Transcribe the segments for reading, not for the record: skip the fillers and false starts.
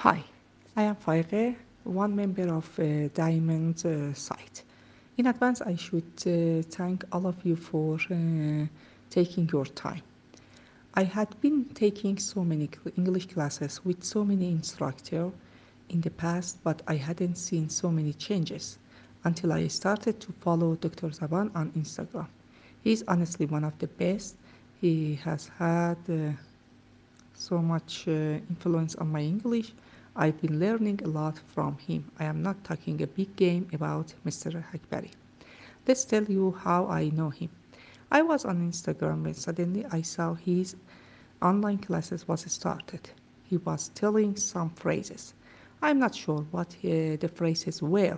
Hi, I am Faiqeh, one member of Diamond site. In advance, I should thank all of you for taking your time. I had been taking so many English classes with so many instructors in the past, but I hadn't seen so many changes until I started to follow Dr. Zaban on Instagram. He's honestly one of the best. He has had so much influence on my English. I've been learning a lot from him. I am not talking a big game about Mr. Hakbari. Let's tell you how I know him. I was on Instagram when suddenly I saw his online classes was started. He was telling some phrases. I'm not sure what the phrases were.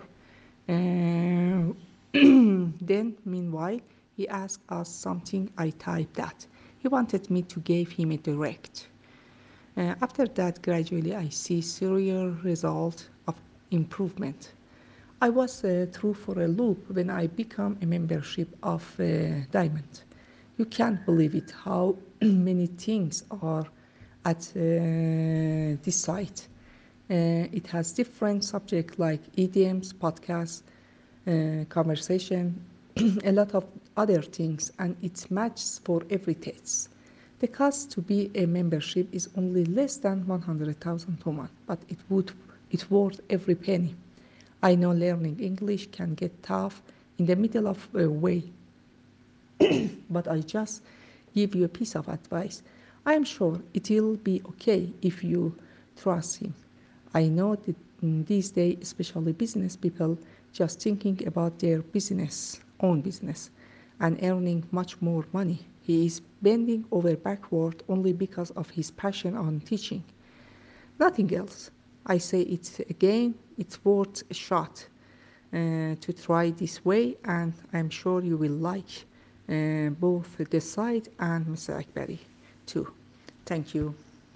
Then, meanwhile, he asked us something. I typed that. He wanted me to give him a direct. After that, gradually I see serial result of improvement. I was through for a loop when I become a membership of Diamond. You can't believe it how many things are at this site. It has different subjects like EDMs, podcasts, conversation, a lot of other things, and it matches for every test. The cost to be a membership is only less than 100,000 per month, but it's worth every penny. I know learning English can get tough in the middle of a way, but I just give you a piece of advice. I am sure it'll be okay if you trust him. I know that these days, especially business people, just thinking about their own business, and earning much more money. He is bending over backward only because of his passion on teaching. Nothing else. I say it again, it's worth a shot to try this way, and I'm sure you will like both the site and Mr. Akbari too. Thank you.